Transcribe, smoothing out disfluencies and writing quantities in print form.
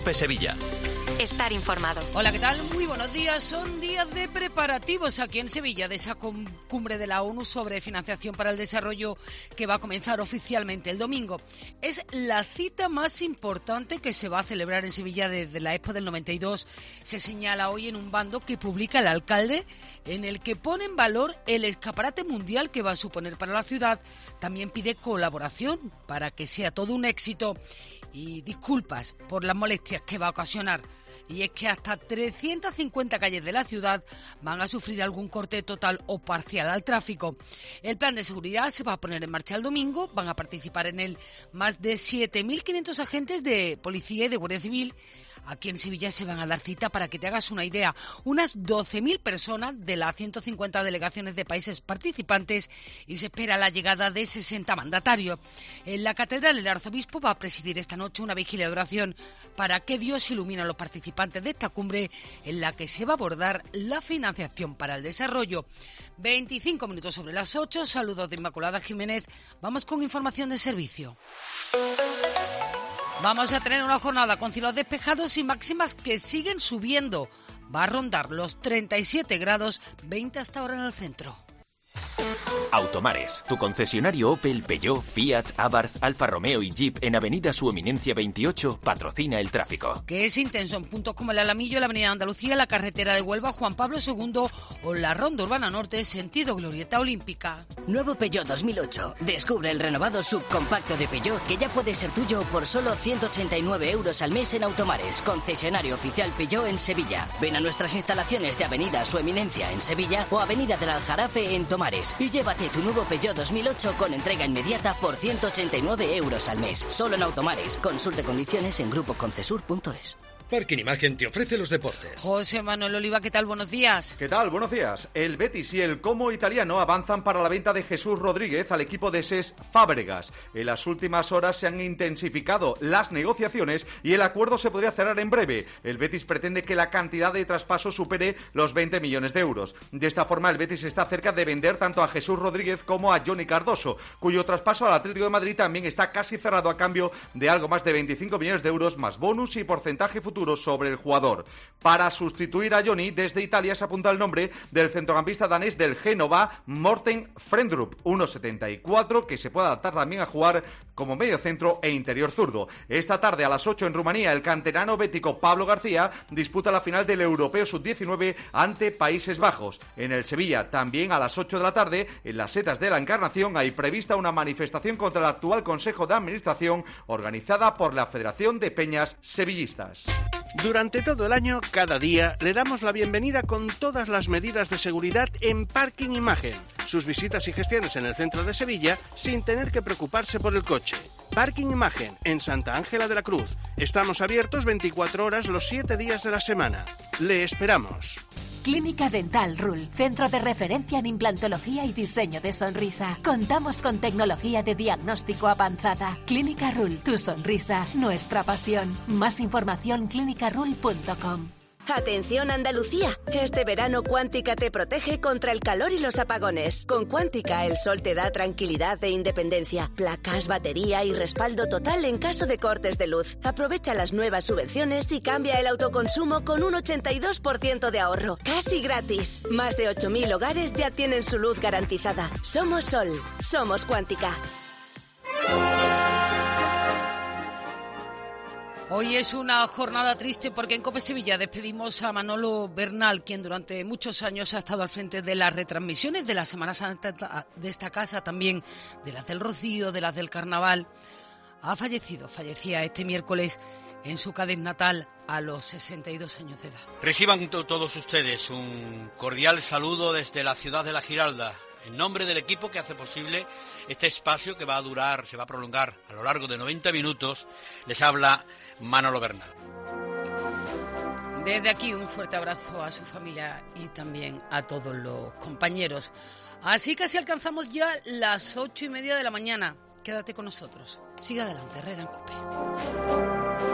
COPE Sevilla. Estar informado. Hola, ¿qué tal? Muy buenos días. Son días de preparativos aquí en Sevilla de esa cumbre de la ONU sobre financiación para el desarrollo que va a comenzar oficialmente el domingo. Es la cita más importante que se va a celebrar en Sevilla desde la Expo del 92. Se señala hoy en un bando que publica el alcalde, en el que pone en valor el escaparate mundial que va a suponer para la ciudad. También pide colaboración para que sea todo un éxito y disculpas por las molestias que va a ocasionar. Y es que hasta 350 calles de la ciudad van a sufrir algún corte total o parcial al tráfico. El plan de seguridad se va a poner en marcha el domingo. Van a participar en él más de 7.500 agentes de policía y de guardia civil. Aquí en Sevilla se van a dar cita, para que te hagas una idea, unas 12.000 personas de las 150 delegaciones de países participantes, y se espera la llegada de 60 mandatarios. En la catedral el arzobispo va a presidir esta noche una vigilia de oración para que Dios ilumine a los participantes de esta cumbre, en la que se va a abordar la financiación para el desarrollo. 25 minutos sobre las 8, saludos de Inmaculada Jiménez. Vamos con información de servicio. Vamos a tener una jornada con cielos despejados y máximas que siguen subiendo. Va a rondar los 37 grados, 20 hasta ahora en el centro. Automares, tu concesionario Opel, Peugeot, Fiat, Abarth, Alfa Romeo y Jeep en Avenida Su Eminencia 28 patrocina el tráfico. Que es intenso en puntos como el Alamillo, la Avenida Andalucía, la carretera de Huelva, Juan Pablo II o la Ronda Urbana Norte, sentido Glorieta Olímpica. Nuevo Peugeot 2008. Descubre el renovado subcompacto de Peugeot, que ya puede ser tuyo por solo 189 euros al mes en Automares, concesionario oficial Peugeot en Sevilla. Ven a nuestras instalaciones de Avenida Su Eminencia en Sevilla o Avenida del Aljarafe en Tomares y llévate tu nuevo Peugeot 2008 con entrega inmediata por 189 euros al mes. Solo en Automares. Consulte condiciones en grupoconcesur.es. Parking Imagen te ofrece los deportes. José Manuel Oliva, ¿qué tal? Buenos días. ¿Qué tal? Buenos días. El Betis y el Como italiano avanzan para la venta de Jesús Rodríguez al equipo de Cesc Fábregas. En las últimas horas se han intensificado las negociaciones y el acuerdo se podría cerrar en breve. El Betis pretende que la cantidad de traspaso supere los 20 millones de euros. De esta forma, el Betis está cerca de vender tanto a Jesús Rodríguez como a Johnny Cardoso, cuyo traspaso al Atlético de Madrid también está casi cerrado a cambio de algo más de 25 millones de euros más bonus y porcentaje futuro sobre el jugador. Para sustituir a Johnny, desde Italia se apunta el nombre del centrocampista danés del Génova, Morten Frendrup, 1,74, que se puede adaptar también a jugar como medio centro e interior zurdo. Esta tarde a las 8 en Rumanía, el canterano bético Pablo García disputa la final del Europeo Sub-19 ante Países Bajos. En el Sevilla, también a las 8 de la tarde, en las Setas de la Encarnación, hay prevista una manifestación contra el actual Consejo de Administración organizada por la Federación de Peñas Sevillistas. Durante todo el año, cada día, le damos la bienvenida con todas las medidas de seguridad en Parking Imagen. Sus visitas y gestiones en el centro de Sevilla sin tener que preocuparse por el coche. Parking Imagen, en Santa Ángela de la Cruz. Estamos abiertos 24 horas los 7 días de la semana. Le esperamos. Clínica Dental Rull, centro de referencia en implantología y diseño de sonrisa. Contamos con tecnología de diagnóstico avanzada. Clínica Rull, tu sonrisa, nuestra pasión. Más información clinicarull.com. Atención Andalucía, este verano Cuántica te protege contra el calor y los apagones. Con Cuántica el sol te da tranquilidad e independencia, placas, batería y respaldo total en caso de cortes de luz. Aprovecha las nuevas subvenciones y cambia el autoconsumo con un 82% de ahorro, casi gratis. Más de 8.000 hogares ya tienen su luz garantizada. Somos Sol, somos Cuántica. Hoy es una jornada triste porque en COPE Sevilla despedimos a Manolo Bernal, quien durante muchos años ha estado al frente de las retransmisiones de la Semana Santa de esta casa, también de las del Rocío, de las del Carnaval. Fallecía este miércoles en su Cádiz natal a los 62 años de edad. Reciban todos ustedes un cordial saludo desde la ciudad de La Giralda, en nombre del equipo que hace posible este espacio que se va a prolongar a lo largo de 90 minutos. Les habla Manolo Bernal. Desde aquí un fuerte abrazo a su familia y también a todos los compañeros. Así casi alcanzamos ya las 8:30 de la mañana. Quédate con nosotros. Siga adelante, Herrera en COPE.